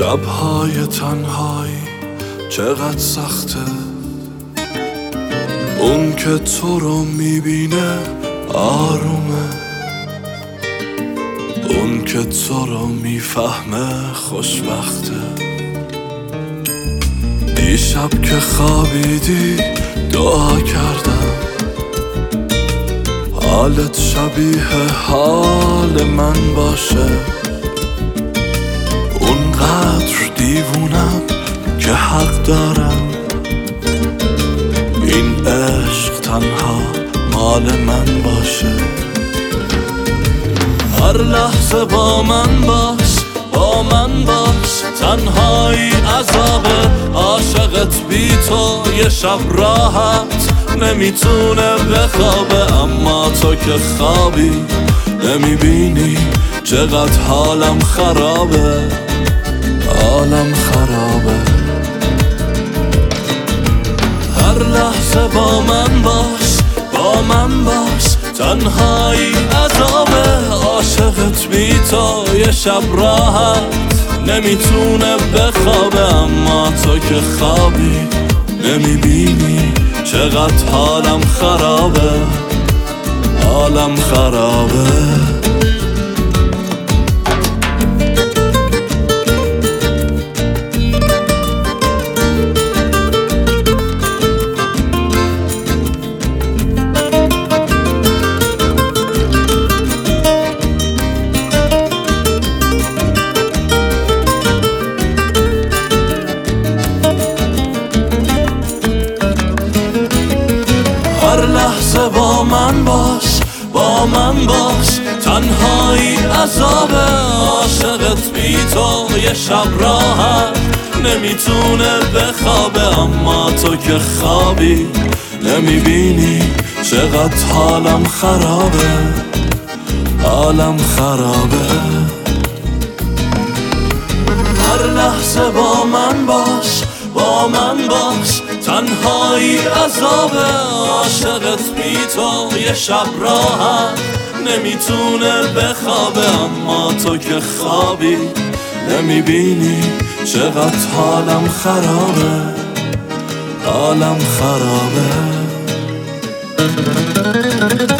شب‌های تنهایی چقدر سخته، اون که تو رو میبینه آرومه، اون که تو رو میفهمه خوشبخته. دیشب که خوابیدی دعا کردم حالت شبیه حال من باشه، اونقدر دیوونم که حق دارم این عشق تنها مال من باشه. هر لحظه با من باش، با من باش، تنهایی عذابه، عاشقت بی تو یه شب راحت نمیتونه بخوابه، اما تو که خوابی نمیبینی چقدر حالم خرابه، حالم خرابه. هر لحظه با من باش، با من باش، تنهایی عذابه، عاشقت بی تو یه شب راحت نمیتونه بخوابه، اما تو که خوابی نمیبینی چقدر حالم خرابه، حالم خرابه. هر لحظه با من باش، با من باش، تنهایی عذابه، عاشقت بی تو یه شب راحت نمیتونه بخوابه، اما تو که خوابی نمیبینی چقدر حالم خرابه، حالم خرابه. هر لحظه با من باش، با من باش، تنهایی عذابه، عاشقت بی تو یه شب راحت نمیتونه بخوابه، اما تو که خوابی نمیبینی چقدر حالم خرابه، حالم خرابه.